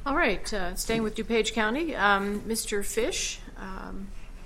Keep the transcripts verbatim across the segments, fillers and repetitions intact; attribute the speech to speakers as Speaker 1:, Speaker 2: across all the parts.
Speaker 1: All right, uh, staying with DuPage County, um, Mister Fish, um,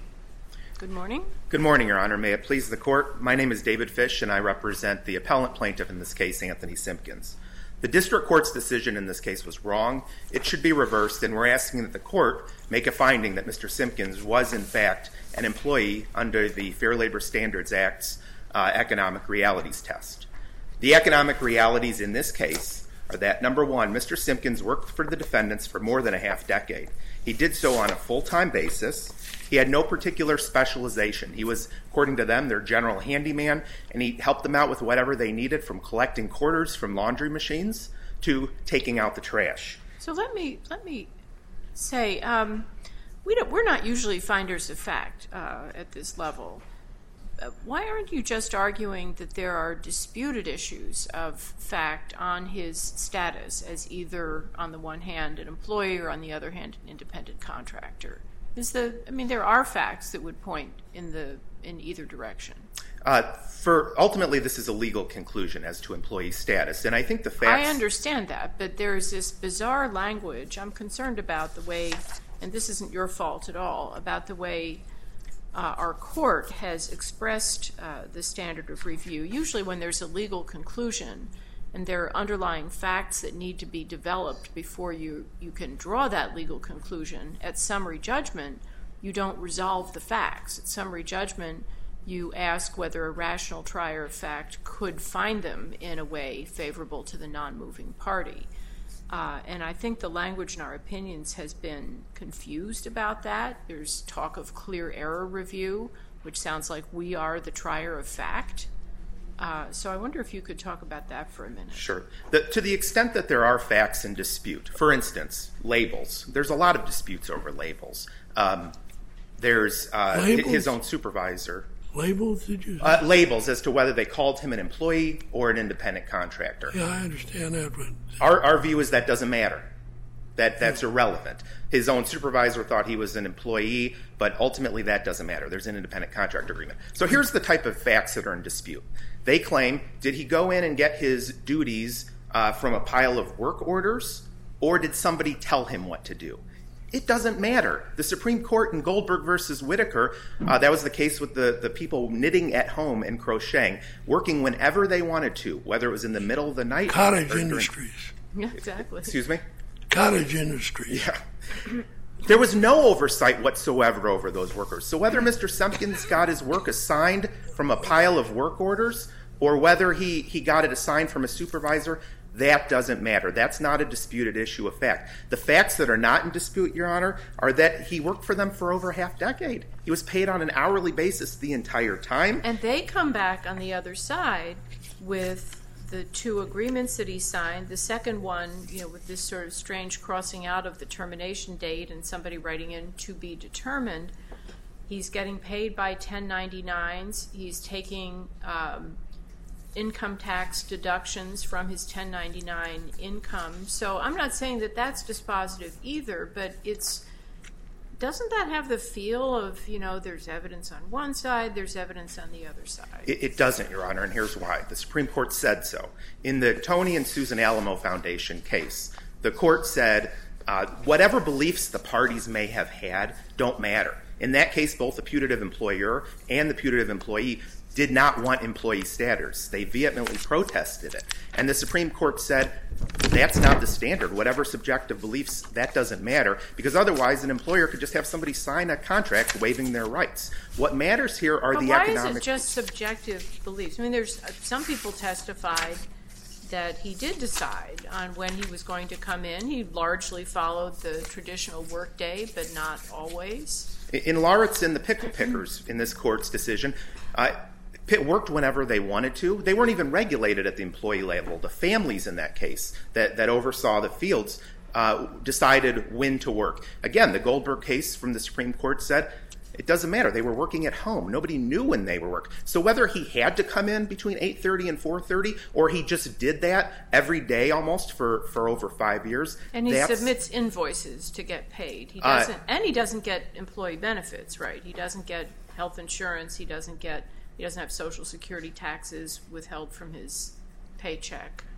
Speaker 1: good morning.
Speaker 2: Good morning, Your Honor. May it please the Court, my name is David Fish, and I represent the appellant plaintiff in this case, Anthony Simpkins. The District Court's decision in this case was wrong. It should be reversed, and we're asking that the Court make a finding that Mister Simpkins was, in fact, an employee under the Fair Labor Standards Act's uh, economic realities test. The economic realities in this case are that, number one, Mister Simpkins worked for the defendants for more than a half decade. He did so on a full-time basis. He had no particular specialization. He was, according to them, their general handyman, and he helped them out with whatever they needed, from collecting quarters from laundry machines to taking out the trash.
Speaker 1: So let me let me say, um, we don't, we're not usually finders of fact uh, at this level. Uh, why aren't you just arguing that there are disputed issues of fact on his status as either, on the one hand, an employee, or on the other hand, an independent contractor? Is the I mean, there are facts that would point in the in either direction.
Speaker 2: Uh, for ultimately, this is a legal conclusion as to employee status, and I think the facts.
Speaker 1: I understand that, but there's this bizarre language. I'm concerned about the way, and this isn't your fault at all, about the way Uh, our court has expressed uh, the standard of review. Usually when there's a legal conclusion and there are underlying facts that need to be developed before you, you can draw that legal conclusion, at summary judgment, you don't resolve the facts. At summary judgment, you ask whether a rational trier of fact could find them in a way favorable to the non-moving party. Uh, and I think the language in our opinions has been confused about that. There's talk of clear error review, which sounds like we are the trier of fact. Uh, so I wonder if you could talk about that for a minute.
Speaker 2: Sure. The, to the extent that there are facts in dispute, for instance, labels. There's a lot of disputes over labels. Um, there's uh,
Speaker 3: labels?
Speaker 2: his own supervisor.
Speaker 3: Labels, did you say?
Speaker 2: Uh, labels as to whether they called him an employee or an independent contractor.
Speaker 3: Yeah, I understand that, but
Speaker 2: Our, our view is that doesn't matter. That That's irrelevant. His own supervisor thought he was an employee, but ultimately that doesn't matter. There's an independent contractor agreement. So here's the type of facts that are in dispute. They claim, did he go in and get his duties uh, from a pile of work orders, or did somebody tell him what to do? It doesn't matter. The Supreme Court in Goldberg versus Whitaker, uh, that was the case with the, the people knitting at home and crocheting, working whenever they wanted to, whether it was in the middle of the night.
Speaker 3: Cottage
Speaker 2: during,
Speaker 3: industries.
Speaker 1: Yeah, exactly.
Speaker 2: Excuse me?
Speaker 3: Cottage industries.
Speaker 2: Yeah. There was no oversight whatsoever over those workers. So whether Mister Simpkins got his work assigned from a pile of work orders, or whether he, he got it assigned from a supervisor, that doesn't matter. That's not a disputed issue of fact. The facts that are not in dispute, Your Honor, are that he worked for them for over a half decade. He was paid on an hourly basis the entire time.
Speaker 1: And they come back on the other side with the two agreements that he signed. The second one, you know, with this sort of strange crossing out of the termination date and somebody writing in to be determined. He's getting paid by ten ninety-nines. He's taking um, income tax deductions from his ten ninety-nine income. So I'm not saying that that's dispositive either, but it's doesn't that have the feel of, you know, there's evidence on one side, there's evidence on the other side?
Speaker 2: It, it doesn't, Your Honor, and here's why. The Supreme Court said so. In the Tony and Susan Alamo Foundation case, the court said uh, whatever beliefs the parties may have had don't matter. In that case, both the putative employer and the putative employee did not want employee status. They vehemently protested it. And the Supreme Court said, that's not the standard. Whatever subjective beliefs, that doesn't matter, because otherwise an employer could just have somebody sign a contract waiving their rights. What matters here are
Speaker 1: but
Speaker 2: the
Speaker 1: why
Speaker 2: economic...
Speaker 1: Why is it just subjective beliefs? I mean, there's uh, some people testified that he did decide on when he was going to come in. He largely followed the traditional work day, but not always.
Speaker 2: In Lauritsen, the pickle pickers in this court's decision, uh, worked whenever they wanted to. They weren't even regulated at the employee level. The families in that case that, that oversaw the fields uh, decided when to work. Again, the Goldberg case from the Supreme Court said it doesn't matter. They were working at home. Nobody knew when they were working. So whether he had to come in between eight thirty and four thirty, or he just did that every day almost for, for over five years.
Speaker 1: And he submits invoices to get paid. He doesn't, uh, and he doesn't get employee benefits, right? He doesn't get health insurance. He doesn't get... He doesn't have Social Security taxes withheld from his paycheck.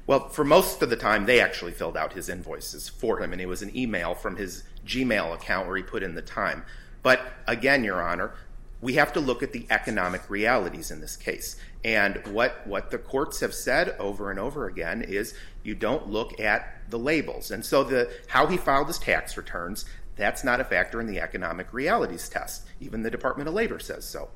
Speaker 2: Well, for most of the time, they actually filled out his invoices for him, and it was an email from his Gmail account where he put in the time. But again, Your Honor, we have to look at the economic realities in this case. And what, what the courts have said over and over again is you don't look at the labels. And so the how he filed his tax returns, that's not a factor in the economic realities test. Even the Department of Labor says so.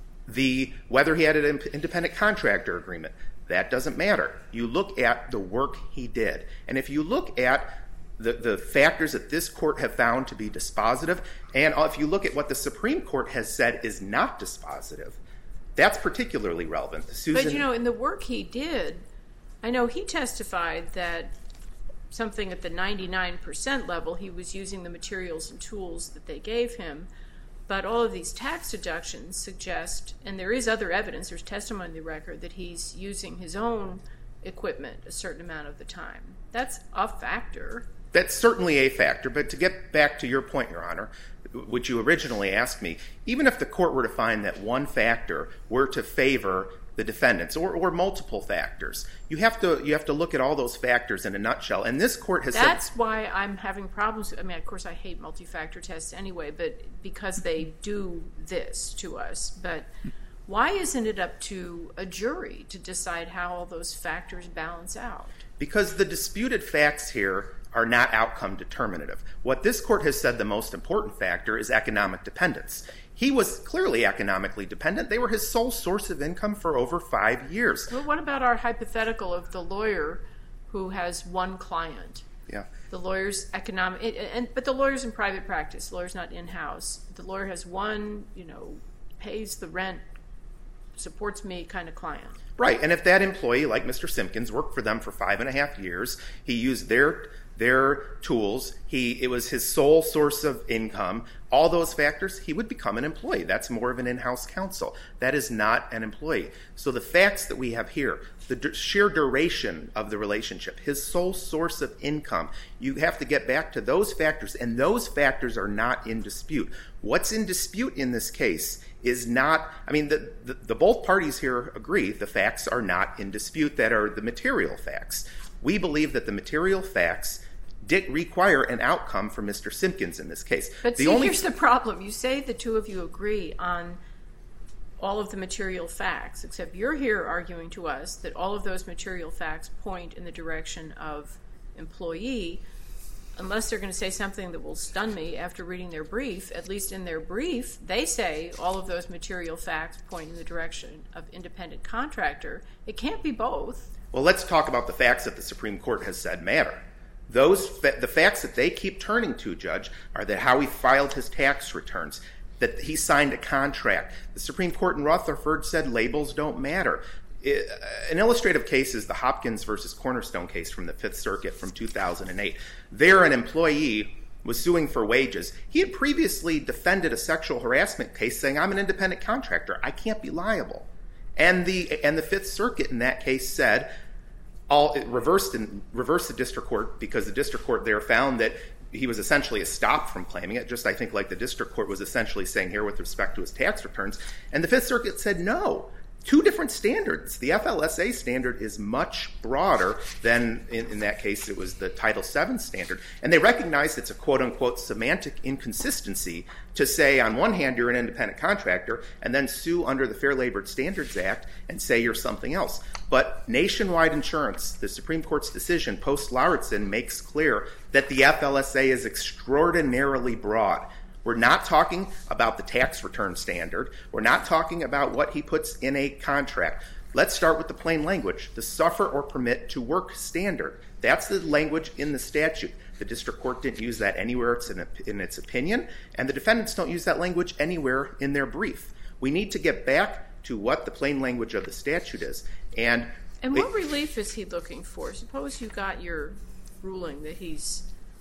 Speaker 2: The whether he had an independent contractor agreement, that doesn't matter. You look at the work he did. And if you look at the, the factors that this court have found to be dispositive, and if you look at what the Supreme Court has said is not dispositive, that's particularly relevant. Susan,
Speaker 1: but, you know, in the work he did, I know he testified that something at the ninety-nine percent level, he was using the materials and tools that they gave him. But all of these tax deductions suggest, and there is other evidence, there's testimony in the record, that he's using his own equipment a certain amount of the time. That's a factor.
Speaker 2: That's certainly a factor. But to get back to your point, Your Honor, which you originally asked me, even if the court were to find that one factor were to favor the defendants, or, or multiple factors, you have to you have to look at all those factors in a nutshell. And this court has
Speaker 1: That's
Speaker 2: said,
Speaker 1: why I'm having problems. I mean, of course, I hate multi-factor tests anyway, but because they do this to us. But why isn't it up to a jury to decide how all those factors balance out?
Speaker 2: Because the disputed facts here are not outcome determinative. What this court has said the most important factor is economic dependence. He was clearly economically dependent. They were his sole source of income for over five years.
Speaker 1: Well, what about our hypothetical of the lawyer who has one client?
Speaker 2: Yeah.
Speaker 1: The lawyer's economic, and but the lawyer's in private practice. The lawyer's not in-house. The lawyer has one, you know, pays the rent, supports me kind of client.
Speaker 2: Right, and if that employee, like Mister Simpkins, worked for them for five and a half years, he used their their tools, he it was his sole source of income, all those factors, he would become an employee. That's more of an in-house counsel. That is not an employee. So the facts that we have here, the d- sheer duration of the relationship, his sole source of income, you have to get back to those factors, and those factors are not in dispute. What's in dispute in this case is not, I mean, the, the, the both parties here agree the facts are not in dispute that are the material facts. We believe that the material facts did require an outcome for Mister Simpkins in this case.
Speaker 1: But
Speaker 2: the
Speaker 1: see,
Speaker 2: only
Speaker 1: here's the problem. You say the two of you agree on all of the material facts, except you're here arguing to us that all of those material facts point in the direction of employee, unless they're going to say something that will stun me after reading their brief. At least in their brief, they say all of those material facts point in the direction of independent contractor. It can't be both.
Speaker 2: Well, let's talk about the facts that the Supreme Court has said matter. Those fa- the facts that they keep turning to, Judge, are that how he filed his tax returns, that he signed a contract. The Supreme Court in Rutherford said labels don't matter. It, uh, an illustrative case is the Hopkins versus Cornerstone case from the Fifth Circuit from two thousand eight. There, an employee was suing for wages. He had previously defended a sexual harassment case saying, I'm an independent contractor. I can't be liable. And the and the Fifth Circuit in that case said, all it reversed and reversed the district court because the district court there found that he was essentially stopped from claiming it, just I think like the district court was essentially saying here with respect to his tax returns. And the Fifth Circuit said no. Two different standards. The F L S A standard is much broader than, in, in that case, it was the Title seven standard. And they recognized it's a quote-unquote semantic inconsistency to say, on one hand, you're an independent contractor, and then sue under the Fair Labor Standards Act and say you're something else. But Nationwide Insurance, the Supreme Court's decision post-Lauritsen, makes clear that the F L S A is extraordinarily broad. We're not talking about the tax return standard. We're not talking about what he puts in a contract. Let's start with the plain language, the suffer or permit to work standard. That's the language in the statute. The district court didn't use that anywhere it's in, in its opinion, and the defendants don't use that language anywhere in their brief. We need to get back to what the plain language of the statute is. And,
Speaker 1: and what it, relief is he looking for? Suppose you got your ruling that he's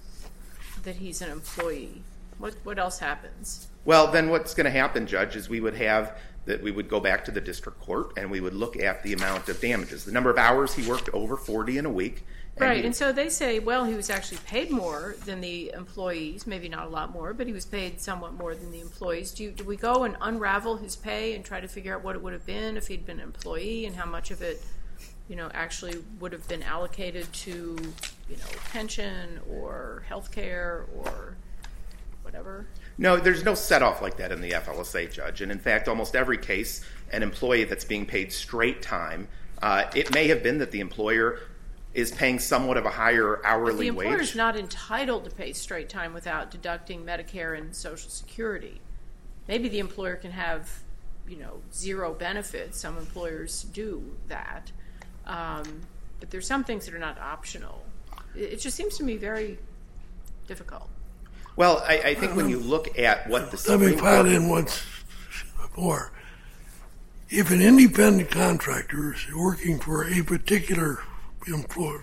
Speaker 1: that he's an employee. What what else happens?
Speaker 2: Well, then what's going to happen, Judge, is we would have that we would go back to the district court and we would look at the amount of damages, the number of hours he worked, over forty in a week.
Speaker 1: And right, he, and so they say, well, he was actually paid more than the employees, maybe not a lot more, but he was paid somewhat more than the employees. Do, you, do we go and unravel his pay and try to figure out what it would have been if he'd been an employee and how much of it you know, actually would have been allocated to, you know, pension or health care or whatever?
Speaker 2: No, there's no set-off like that in the F L S A, Judge. And in fact, almost every case, an employee that's being paid straight time, uh, it may have been that the employer is paying somewhat of a higher hourly
Speaker 1: wage. The employer is
Speaker 2: wage.
Speaker 1: not entitled to pay straight time without deducting Medicare and Social Security. Maybe the employer can have, you know, zero benefits. Some employers do that. Um, but there's some things that are not optional. It, it just seems to me very difficult.
Speaker 2: Well, I, I think when you look at what the
Speaker 3: Let me
Speaker 2: Supreme
Speaker 3: pile
Speaker 2: Court...
Speaker 3: in once more. If an independent contractor is working for a particular employer,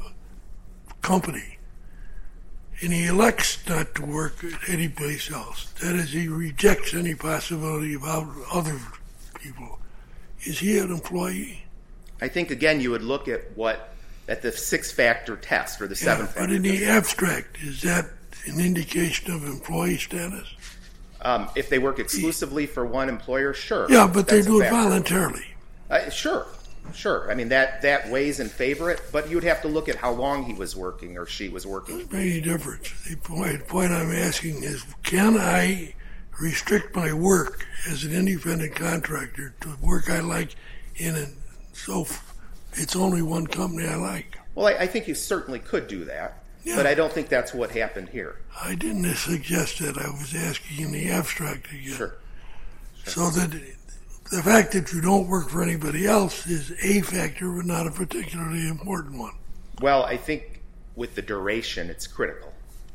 Speaker 3: company, and he elects not to work at any place else, that is, he rejects any possibility of other people, is he an employee?
Speaker 2: I think, again, you would look at what, at the six-factor test or the
Speaker 3: Yeah,
Speaker 2: seven-factor
Speaker 3: but in the
Speaker 2: test.
Speaker 3: abstract, is that an indication of employee status?
Speaker 2: Um, if they work exclusively for one employer, sure.
Speaker 3: Yeah, but they
Speaker 2: That's a
Speaker 3: do it
Speaker 2: factor.
Speaker 3: voluntarily.
Speaker 2: Uh, sure, sure. I mean, that, that weighs in favor it, but you'd have to look at how long he was working or she was working.
Speaker 3: Doesn't make any difference. The point, the point I'm asking is, can I restrict my work as an independent contractor to work I like in and so f- it's only one company I like?
Speaker 2: Well, I, I think you certainly could do that,
Speaker 3: Yeah.
Speaker 2: but I don't think that's what happened here.
Speaker 3: I didn't suggest that. I was asking in the abstract again.
Speaker 2: Sure.
Speaker 3: So that the fact that you don't work for anybody else is a factor, but not a particularly important one.
Speaker 2: Well, I think with the duration, it's critical.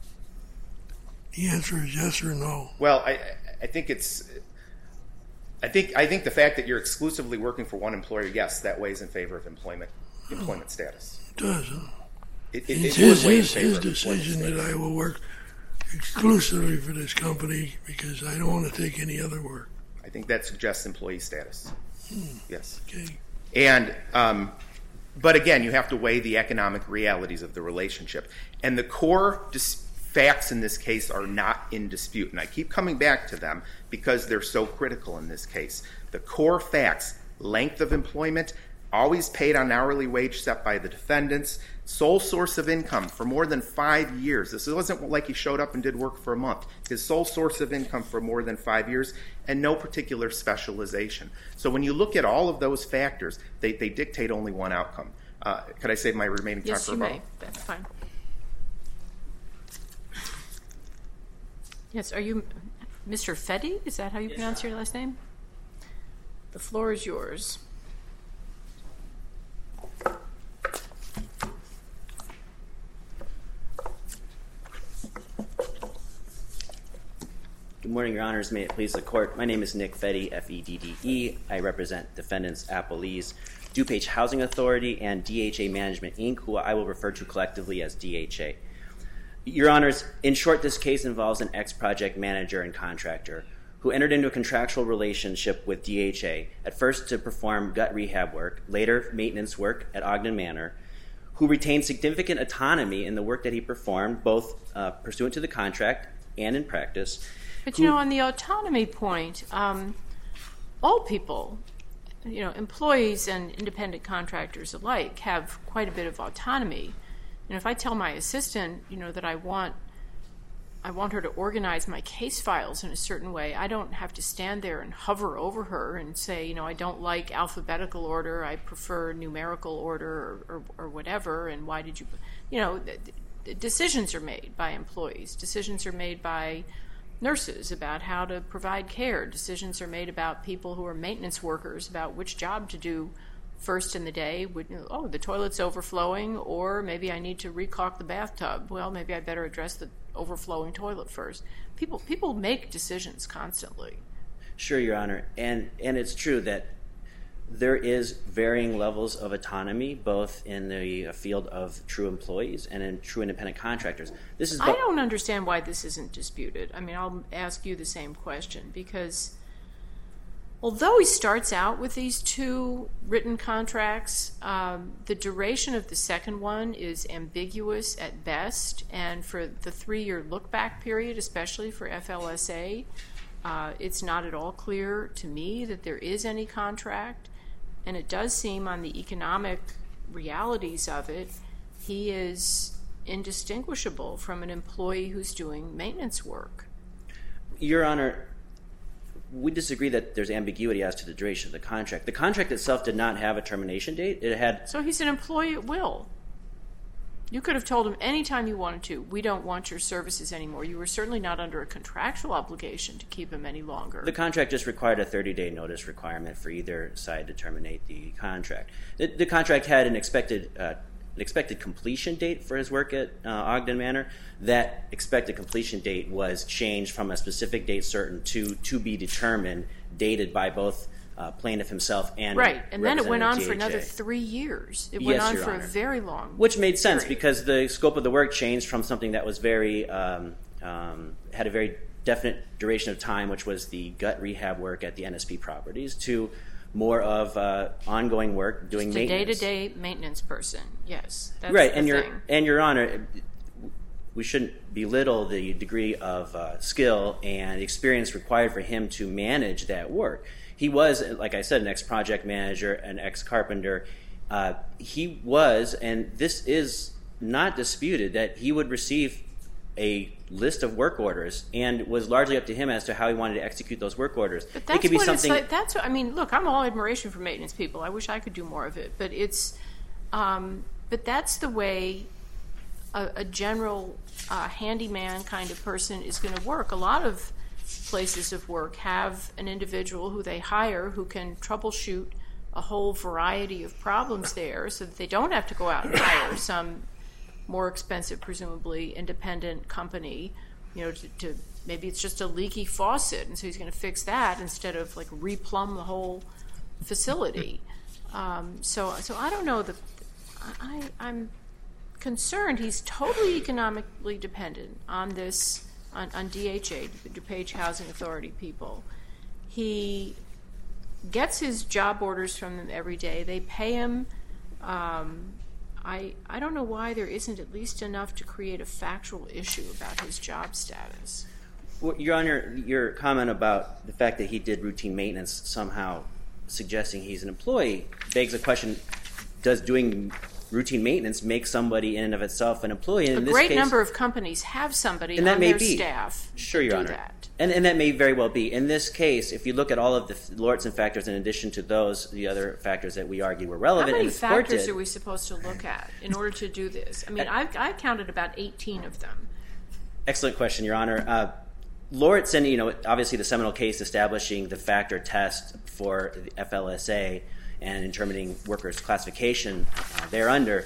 Speaker 3: The answer is yes or no.
Speaker 2: Well, I, I think it's, I think, I think the fact that you're exclusively working for one employer, yes, that weighs in favor of employment, employment status.
Speaker 3: It does. Huh?
Speaker 2: It, it,
Speaker 3: It's
Speaker 2: it would
Speaker 3: his,
Speaker 2: weigh in
Speaker 3: his,
Speaker 2: favor
Speaker 3: his
Speaker 2: of employment
Speaker 3: decision that
Speaker 2: status.
Speaker 3: I will work exclusively for this company because I don't want to take any other work.
Speaker 2: I think that suggests employee status.
Speaker 3: Hmm.
Speaker 2: Yes.
Speaker 3: Okay.
Speaker 2: And, um, but again, you have to weigh the economic realities of the relationship. And the core dis- facts in this case are not in dispute. And I keep coming back to them because they're so critical in this case. The core facts, length of employment, always paid on hourly wage set by the defendants, sole source of income for more than five years. This wasn't like he showed up and did work for a month. His sole source of income for more than five years and no particular specialization. So when you look at all of those factors, they, they dictate only one outcome. Uh, could I save my remaining time
Speaker 1: Yes,
Speaker 2: for
Speaker 1: you
Speaker 2: rebuttal?
Speaker 1: may. That's fine. Yes, are you Mister Fetty? Is that how you pronounce your last name? The floor is yours.
Speaker 4: Good morning, Your Honors. May it please the Court. My name is Nick Fedde, F E D D E. I represent defendants Appalese, DuPage Housing Authority, and D H A Management, Incorporated, who I will refer to collectively as D H A. Your Honors, in short, this case involves an ex-project manager and contractor who entered into a contractual relationship with D H A, at first to perform gut rehab work, later maintenance work at Ogden Manor, who retained significant autonomy in the work that he performed, both uh, pursuant to the contract and in practice.
Speaker 1: But, you know, on the autonomy point, um, all people, you know, employees and independent contractors alike have quite a bit of autonomy. And if I tell my assistant, you know, that I want I want her to organize my case files in a certain way, I don't have to stand there and hover over her and say, you know, I don't like alphabetical order, I prefer numerical order or, or, or whatever, and why did you, you know, the, the decisions are made by employees. Decisions are made by nurses about how to provide care. Decisions are made about people who are maintenance workers about which job to do first in the day. Would, oh, the toilet's overflowing, or maybe I need to recaulk the bathtub. Well, maybe I better address the overflowing toilet first. People people make decisions constantly.
Speaker 4: Sure, Your Honor. And, and it's true that there is varying levels of autonomy, both in the field of true employees and in true independent contractors. This is
Speaker 1: I don't understand why this isn't disputed. I mean, I'll ask you the same question, because although he starts out with these two written contracts, um, the duration of the second one is ambiguous at best, and for the three-year look-back period, especially for F L S A, uh, it's not at all clear to me that there is any contract. and it does seem on the economic realities of it, he is indistinguishable from an employee who's doing maintenance work.
Speaker 4: Your Honor, we disagree that there's ambiguity as to the duration of the contract. The contract itself did not have a termination date. It had.
Speaker 1: So he's an employee at will. You could have told him anytime you wanted to, we don't want your services anymore. You were certainly not under a contractual obligation to keep him any longer.
Speaker 4: The contract just required a thirty-day notice requirement for either side to terminate the contract. The, the contract had an expected uh, an expected completion date for his work at uh, Ogden Manor. That expected completion date was changed from a specific date certain to to be determined, dated by both Uh, plaintiff himself and
Speaker 1: right, and then it went on
Speaker 4: D H A.
Speaker 1: for another three years. It
Speaker 4: yes,
Speaker 1: went on
Speaker 4: Your
Speaker 1: for
Speaker 4: Honor.
Speaker 1: a very long,
Speaker 4: which made sense
Speaker 1: period.
Speaker 4: because the scope of the work changed from something that was very um, um, had a very definite duration of time, which was the gut rehab work at the N S P properties, to more of uh, ongoing work doing
Speaker 1: Just
Speaker 4: maintenance.
Speaker 1: a day-to-day maintenance person. Yes, that's
Speaker 4: right,
Speaker 1: the
Speaker 4: and your
Speaker 1: thing.
Speaker 4: and Your Honor, we shouldn't belittle the degree of uh, skill and experience required for him to manage that work. He was, like I said, an ex-project manager, an ex-carpenter. Uh, he was, and this is not disputed, that he would receive a list of work orders, and it was largely up to him as to how he wanted to execute those work orders.
Speaker 1: But that's
Speaker 4: it could be
Speaker 1: what
Speaker 4: something.
Speaker 1: It's like, that's what, I mean, look, I'm all admiration for maintenance people. I wish I could do more of it, but it's, um, but that's the way a, a general uh, handyman kind of person is going to work. A lot of places of work have an individual who they hire who can troubleshoot a whole variety of problems there, so that they don't have to go out and hire some more expensive, presumably independent company, you know, to, to maybe it's just a leaky faucet, and so he's going to fix that instead of like replumb the whole facility. Um, so, so I don't know that I, I'm concerned. He's totally economically dependent on this, on, on D H A, the DuPage Housing Authority people. He gets his job orders from them every day. They pay him. Um, I I don't know why there isn't at least enough to create a factual issue about his job status.
Speaker 4: Well, Your Honor, your comment about the fact that he did routine maintenance somehow suggesting he's an employee begs the question, does doing routine maintenance make somebody in and of itself an employee? And
Speaker 1: a
Speaker 4: in this
Speaker 1: great
Speaker 4: case,
Speaker 1: number of companies have somebody
Speaker 4: and that
Speaker 1: on
Speaker 4: may
Speaker 1: their
Speaker 4: be.
Speaker 1: staff
Speaker 4: Sure, Your
Speaker 1: do
Speaker 4: Honor.
Speaker 1: that.
Speaker 4: And, and that may very well be. In this case, if you look at all of the Lauritsen factors in addition to those, the other factors that we argue were relevant,
Speaker 1: How many
Speaker 4: and the court
Speaker 1: factors
Speaker 4: did,
Speaker 1: are we supposed to look at in order to do this? I mean, I've, I've counted about eighteen of them.
Speaker 4: Excellent question, Your Honor. Uh, Lauritsen, you know, obviously the seminal case establishing the factor test for the F L S A and determining workers' classification uh, thereunder,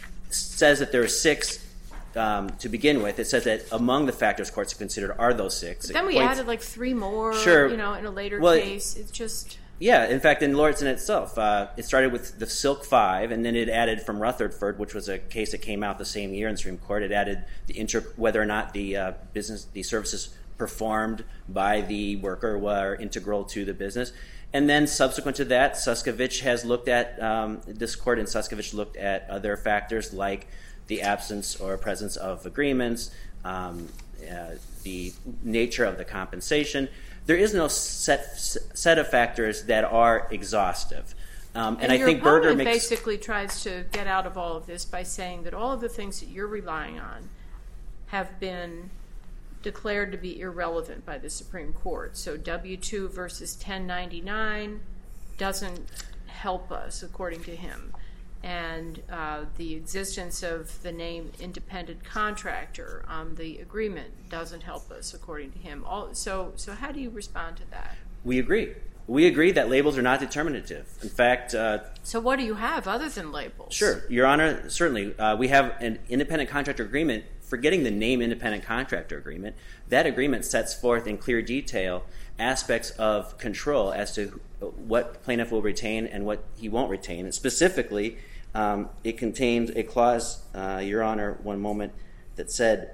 Speaker 4: says that there are six um, to begin with. It says that among the factors courts have considered are those six.
Speaker 1: But then we
Speaker 4: points,
Speaker 1: added like three more,
Speaker 4: Sure.
Speaker 1: you know, in a later
Speaker 4: Well,
Speaker 1: case. It's just...
Speaker 4: Yeah, in fact, in Lauritsen itself, uh, it started with the Silk Five, and then it added from Rutherford, which was a case that came out the same year in the Supreme Court. It added the inter whether or not the uh, business, the services performed by the worker were integral to the business. And then subsequent to that, Suskovich has looked at, um, this court in Suskovich looked at other factors like the absence or presence of agreements, um, uh, the nature of the compensation. There is no set set of factors that are exhaustive. Um, and
Speaker 1: And
Speaker 4: I
Speaker 1: your
Speaker 4: think Berger
Speaker 1: opponent
Speaker 4: makes...
Speaker 1: basically tries to get out of all of this by saying that all of the things that you're relying on have been declared to be irrelevant by the Supreme Court. So W two versus ten ninety-nine doesn't help us, according to him. And uh, the existence of the name independent contractor on the agreement doesn't help us, according to him. All, so, so how do you respond to that?
Speaker 4: We agree. We agree that labels are not determinative. In fact... Uh,
Speaker 1: so what do you have other than labels?
Speaker 4: Sure. Your Honor, certainly. Uh, we have an independent contractor agreement. Forgetting the name independent contractor agreement, that agreement sets forth in clear detail aspects of control as to what plaintiff will retain and what he won't retain. And specifically, um, it contains a clause, uh, Your Honor, one moment, that said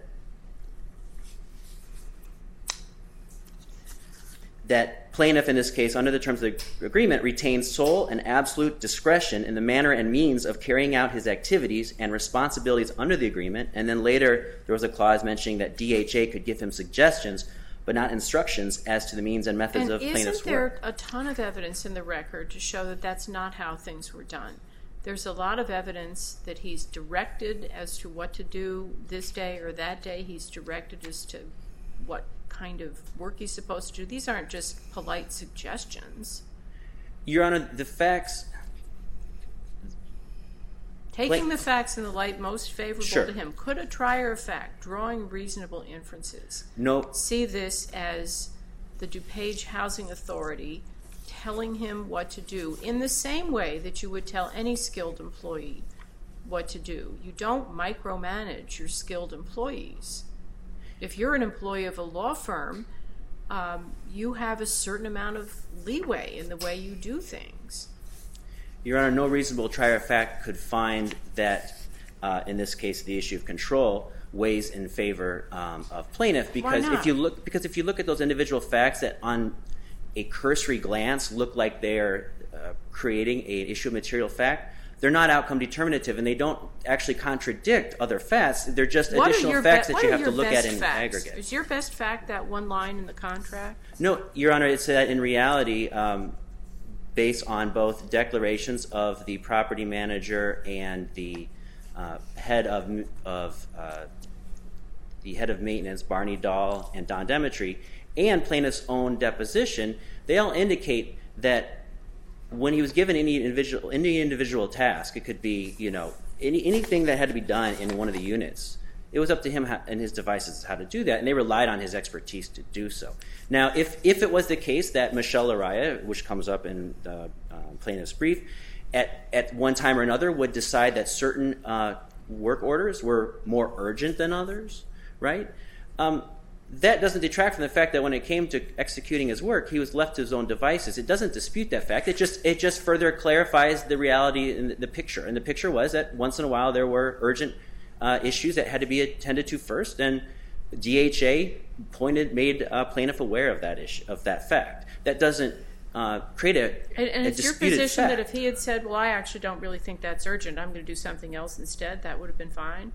Speaker 4: that plaintiff, in this case, under the terms of the agreement, retains sole and absolute discretion in the manner and means of carrying out his activities and responsibilities under the agreement. And then later, there was a clause mentioning that D H A could give him suggestions, but not instructions as to the means and methods
Speaker 1: and
Speaker 4: of plaintiff's work.
Speaker 1: Isn't there a ton of evidence in the record to show that that's not how things were done? There's a lot of evidence that he's directed as to what to do this day or that day. He's directed as to what kind of work he's supposed to do. These aren't just polite suggestions.
Speaker 4: Your Honor, the facts...
Speaker 1: Taking
Speaker 4: Like,
Speaker 1: the facts in the light most favorable
Speaker 4: sure.
Speaker 1: to him, could a trier of fact, drawing reasonable inferences,
Speaker 4: No.
Speaker 1: see this as the DuPage Housing Authority telling him what to do in the same way that you would tell any skilled employee what to do? You don't micromanage your skilled employees. If you're an employee of a law firm, um, you have a certain amount of leeway in the way you do things.
Speaker 4: Your Honor, no reasonable trier of fact could find that, uh, in this case, the issue of control weighs in favor um, of plaintiff, because
Speaker 1: Why not?
Speaker 4: if you look, because if you look at those individual facts that, on a cursory glance, look like they're uh, creating an issue of material fact, they're not outcome determinative, and they don't actually contradict other facts. They're just
Speaker 1: What are
Speaker 4: additional
Speaker 1: your
Speaker 4: facts
Speaker 1: be-
Speaker 4: that you
Speaker 1: what are
Speaker 4: have to
Speaker 1: your
Speaker 4: look at
Speaker 1: best
Speaker 4: in
Speaker 1: facts?
Speaker 4: aggregate.
Speaker 1: Is your best fact that one line in the contract?
Speaker 4: No, Your Honor, it's that in reality, um, based on both declarations of the property manager and the uh, head of of uh, the head of maintenance, Barney Dahl, and Don Demetry, and plaintiff's own deposition, they all indicate that when he was given any individual any individual task, it could be, you know, any, anything that had to be done in one of the units, it was up to him how, and his devices how to do that, and they relied on his expertise to do so. Now, if if it was the case that Michelle Araya, which comes up in the uh, plaintiff's brief, at, at one time or another would decide that certain uh, work orders were more urgent than others, right? Um, that doesn't detract from the fact that when it came to executing his work, he was left to his own devices. It doesn't dispute that fact. It just it just further clarifies the reality in the picture. And the picture was that once in a while there were urgent uh, issues that had to be attended to first, and D H A pointed made uh, plaintiff aware of that issue, of that fact. That doesn't uh, create a,
Speaker 1: And, and
Speaker 4: a
Speaker 1: it's your
Speaker 4: disputed
Speaker 1: position
Speaker 4: fact.
Speaker 1: that if he had said, well, I actually don't really think that's urgent, I'm going to do something else instead, that would have been fine?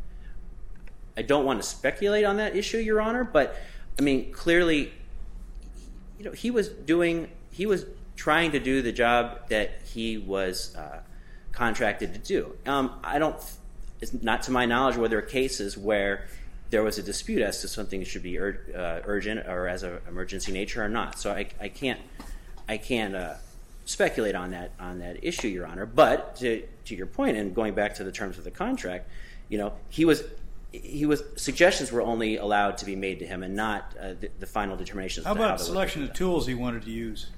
Speaker 4: I don't want to speculate on that issue, Your Honor, but I mean, clearly, you know, he was doing, he was trying to do the job that he was uh, contracted to do. Um, I don't, it's not to my knowledge were there cases where there was a dispute as to something should be ur- uh, urgent or as an emergency nature or not. So I, I can't, I can't uh, speculate on that on that issue, Your Honor. But to to your point, and going back to the terms of the contract, you know, he was. He was suggestions were only allowed to be made to him, and not uh, the, the final determination.
Speaker 5: How about selection of tools he wanted to use?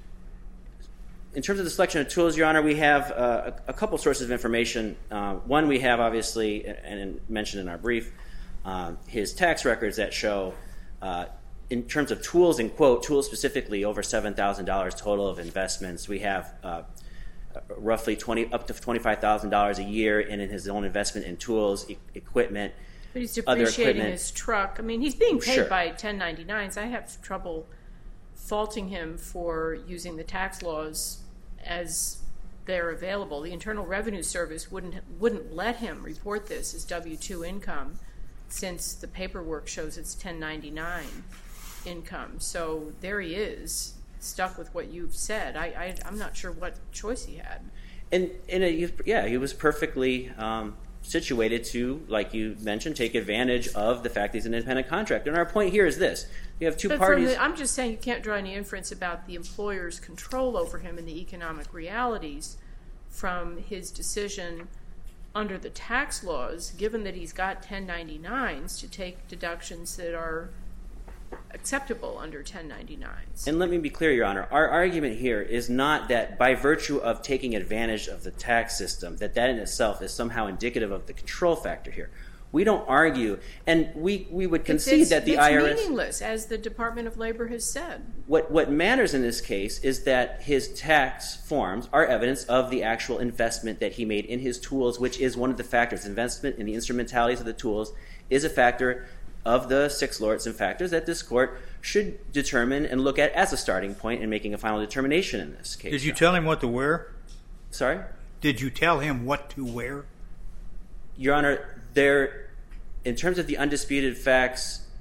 Speaker 4: In terms of the selection of tools, Your Honor, we have uh, a, a couple sources of information. Uh, one, we have obviously, and mentioned in our brief, uh, his tax records that show, uh, in terms of tools, and quote, tools specifically, over seven thousand dollars total of investments. We have uh, roughly twenty up to twenty-five thousand dollars a year in, in his own investment in tools, e- equipment.
Speaker 1: But he's
Speaker 4: Other
Speaker 1: depreciating
Speaker 4: equipment.
Speaker 1: his truck. I mean, he's being paid
Speaker 4: Sure.
Speaker 1: by ten ninety-nines. I have trouble faulting him for using the tax laws as they're available. The Internal Revenue Service wouldn't wouldn't let him report this as W two income, since the paperwork shows it's ten ninety-nine income. So there he is, stuck with what you've said. I, I I'm not sure what choice he had.
Speaker 4: And, and it, yeah, he was perfectly um, situated to, like you mentioned, take advantage of the fact he's an independent contractor. And our point here is this. You have two
Speaker 1: But from
Speaker 4: parties.
Speaker 1: the, I'm just saying you can't draw any inference about the employer's control over him and the economic realities from his decision under the tax laws, given that he's got ten ninety-nines, to take deductions that are acceptable under ten ninety-nines.
Speaker 4: And let me be clear, Your Honor. Our argument here is not that by virtue of taking advantage of the tax system, that that in itself is somehow indicative of the control factor here. We don't argue, and we, we would concede
Speaker 1: it's,
Speaker 4: that the
Speaker 1: it's
Speaker 4: I R S...
Speaker 1: It's meaningless, as the Department of Labor has said.
Speaker 4: What, what matters in this case is that his tax forms are evidence of the actual investment that he made in his tools, which is one of the factors. Investment in the instrumentalities of the tools is a factor of the six Lorentz factors that this court should determine and look at as a starting point in making a final determination in this case.
Speaker 5: Did you tell him what to wear?
Speaker 4: Sorry?
Speaker 5: Did you tell him what to wear?
Speaker 4: Your Honor, there, in terms of the undisputed facts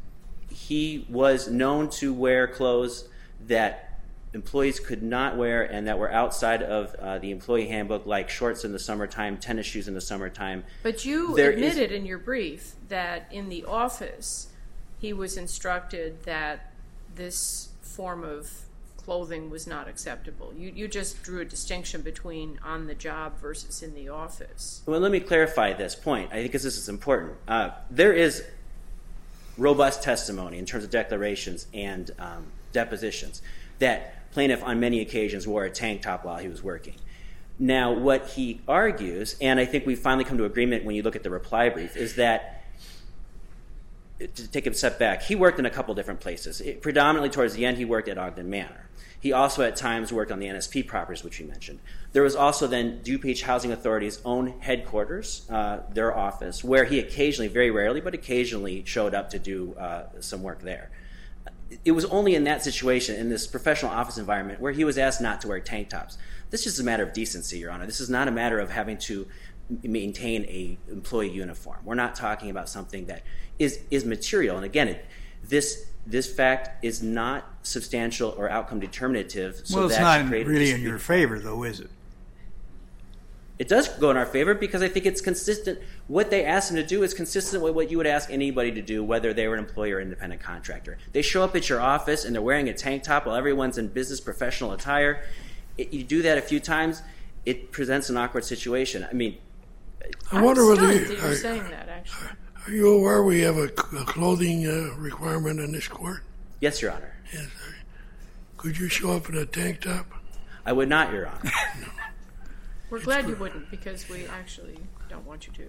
Speaker 4: he was known to wear clothes that employees could not wear and that were outside of uh, the employee handbook, like shorts in the summertime, tennis shoes in the summertime.
Speaker 1: But you
Speaker 4: There
Speaker 1: admitted
Speaker 4: is,
Speaker 1: in your brief that in the office he was instructed that this form of clothing was not acceptable. You, you just drew a distinction between on the job versus in the office.
Speaker 4: Well, let me clarify this point, I think, because this is important. Uh, there is robust testimony in terms of declarations and um, depositions that plaintiff on many occasions wore a tank top while he was working. Now, what he argues, and I think we finally come to agreement when you look at the reply brief, is that, to take a step back, he worked in a couple different places. It, predominantly towards the end, he worked at Ogden Manor. He also at times worked on the N S P properties, which we mentioned. There was also then DuPage Housing Authority's own headquarters, uh, their office, where he occasionally, very rarely, but occasionally showed up to do uh, some work there. It was only in that situation, in this professional office environment, where he was asked not to wear tank tops. This is just a matter of decency, Your Honor. This is not a matter of having to maintain a employee uniform. We're not talking about something that is, is material. And again, it, this this fact is not substantial or outcome determinative. So
Speaker 5: well, it's
Speaker 4: that
Speaker 5: not really in your favor, though, is it?
Speaker 4: It does go in our favor because I think it's consistent. What they asked him to do is consistent with what you would ask anybody to do, whether they were an employee or independent contractor. They show up at your office and they're wearing a tank top while everyone's in business professional attire. It, you do that a few times, it presents an awkward situation. I mean,
Speaker 3: I wonder
Speaker 1: I'm
Speaker 3: whether
Speaker 1: stunned
Speaker 3: you,
Speaker 1: that you're
Speaker 3: are,
Speaker 1: saying that, actually.
Speaker 3: are you aware we have a, a clothing uh, requirement in this court?
Speaker 4: yes, Your Honor.
Speaker 3: Yes. uh, Could you show up in a tank top?
Speaker 4: I would not, Your Honor.
Speaker 1: We're glad you wouldn't, because we actually don't want you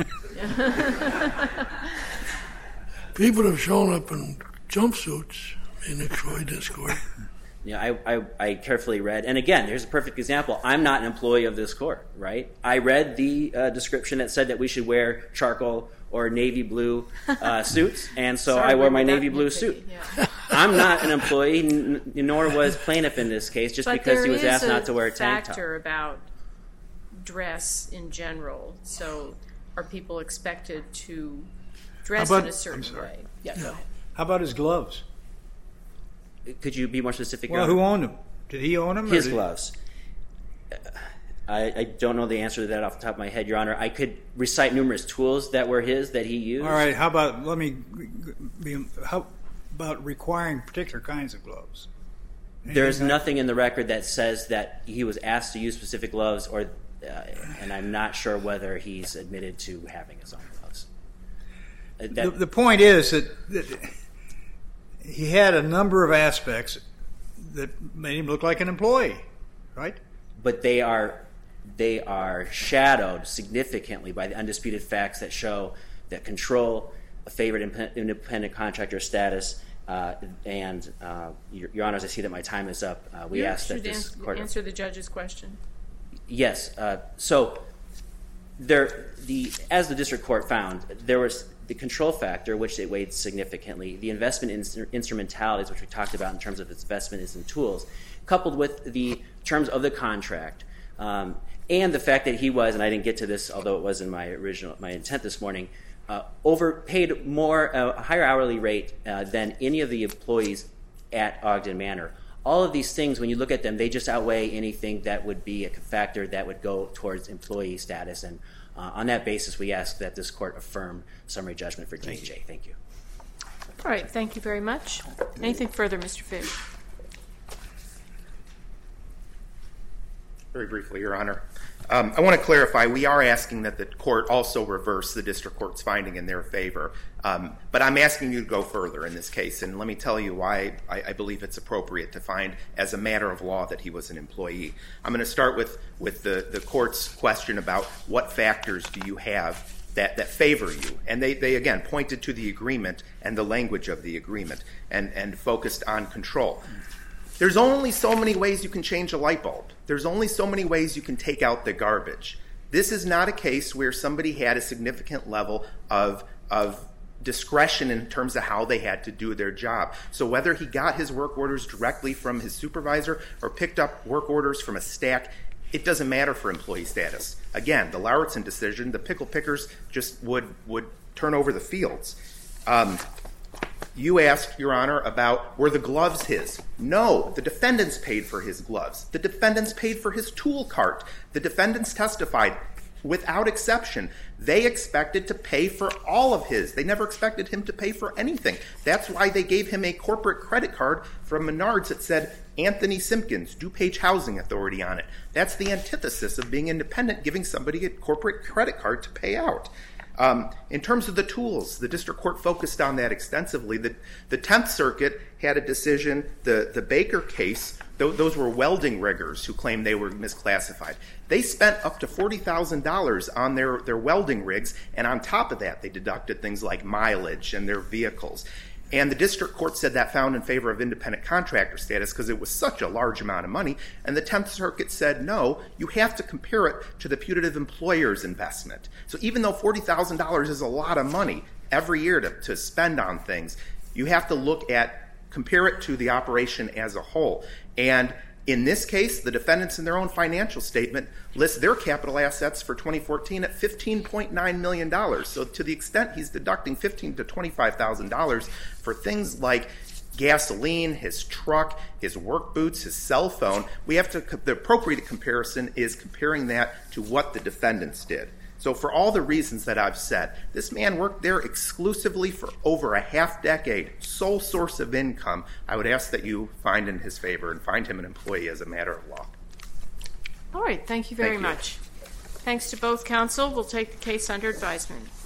Speaker 1: to.
Speaker 3: People have shown up in jumpsuits in the this court.
Speaker 4: Yeah, I, I, I carefully read, and again, here's a perfect example. I'm not an employee of this court, right? I read the uh, description that said that we should wear charcoal or navy blue uh, suits, and so
Speaker 1: Sorry,
Speaker 4: I wore
Speaker 1: we
Speaker 4: my
Speaker 1: were that
Speaker 4: navy blue
Speaker 1: nitpicky,
Speaker 4: suit.
Speaker 1: yeah.
Speaker 4: I'm not an employee, n- nor was plaintiff in this case, just
Speaker 1: But
Speaker 4: because he was
Speaker 1: there is
Speaker 4: asked not to wear a tank top.
Speaker 1: factor about dress in general. So are people expected to dress
Speaker 5: How about-
Speaker 1: in a certain
Speaker 5: I'm sorry.
Speaker 1: way? Yeah, go ahead.
Speaker 5: How about his gloves?
Speaker 4: Could you be more specific? Your
Speaker 5: Well,
Speaker 4: Honor?
Speaker 5: who owned them? Did he own them?
Speaker 4: His
Speaker 5: or did-
Speaker 4: gloves. I, I don't know the answer to that off the top of my head, Your Honor. I could recite numerous tools that were his that he used.
Speaker 5: All right. How about let me be? How about requiring particular kinds of gloves?
Speaker 4: There is
Speaker 5: Anything like-
Speaker 4: nothing in the record that says that he was asked to use specific gloves, or, uh, and I'm not sure whether he's admitted to having his own gloves. Uh, that-
Speaker 5: The, the point is that, that he had a number of aspects that made him look like an employee, right?
Speaker 4: but they are they are shadowed significantly by the undisputed facts that show that control, a favored indep- independent contractor status, uh, and uh, your, your Honors, I see that my time is up. Uh, we
Speaker 1: You
Speaker 4: ask that
Speaker 1: should
Speaker 4: this
Speaker 1: ans-
Speaker 4: court
Speaker 1: answer the judge's question.
Speaker 4: Yes. Uh, so there, the as the district court found, there was the control factor, which they weighed significantly, the investment in instrumentalities, which we talked about in terms of its investment in tools, coupled with the terms of the contract, um, and the fact that he was, and I didn't get to this, although it was in my original my intent this morning, uh, overpaid more uh, a higher hourly rate uh, than any of the employees at Ogden Manor. All of these things, when you look at them, they just outweigh anything that would be a factor that would go towards employee status. And uh, on that basis, we ask that this court affirm summary judgment for D H A. Thank you.
Speaker 1: All right, thank you very much. Anything further, Mister Fish?
Speaker 2: Very briefly, Your Honor. Um, I want to clarify, we are asking that the court also reverse the district court's finding in their favor. Um, but I'm asking you to go further in this case, and let me tell you why I, I believe it's appropriate to find as a matter of law that he was an employee. I'm going to start with, with the, the court's question about what factors do you have that, that favor you. And they, they, again, pointed to the agreement and the language of the agreement and, and focused on control. There's only so many ways you can change a light bulb. There's only so many ways you can take out the garbage. This is not a case where somebody had a significant level of, of discretion in terms of how they had to do their job. So whether he got his work orders directly from his supervisor or picked up work orders from a stack, it doesn't matter for employee status. Again, the Lauritsen decision, the pickle pickers just would, would turn over the fields. Um, You asked, Your Honor, about were the gloves his? No, the defendants paid for his gloves. The defendants paid for his tool cart. The defendants testified, without exception, they expected to pay for all of his. They never expected him to pay for anything. That's why they gave him a corporate credit card from Menards that said Anthony Simpkins, DuPage Housing Authority on it. That's the antithesis of being independent, giving somebody a corporate credit card to pay out. Um, in terms of the tools, the district court focused on that extensively. The, the Tenth Circuit had a decision, the, the Baker case, th- those were welding riggers who claimed they were misclassified. They spent up to forty thousand dollars on their, their welding rigs, and on top of that, they deducted things like mileage and their vehicles. And the district court said that found in favor of independent contractor status because it was such a large amount of money. And the Tenth Circuit said, no, you have to compare it to the putative employer's investment. So even though forty thousand dollars is a lot of money every year to, to spend on things, you have to look at, compare it to the operation as a whole. And in this case, the defendants in their own financial statement list their capital assets for twenty fourteen at fifteen point nine million dollars. So to the extent he's deducting fifteen thousand to twenty-five thousand dollars for things like gasoline, his truck, his work boots, his cell phone, we have to, the appropriate comparison is comparing that to what the defendants did. So for all the reasons that I've said, this man worked there exclusively for over a half decade, sole source of income. I would ask that you find in his favor and find him an employee as a matter of law.
Speaker 1: All right. Thank you very
Speaker 2: Thank you.
Speaker 1: much. Thanks to both counsel. We'll take the case under advisement.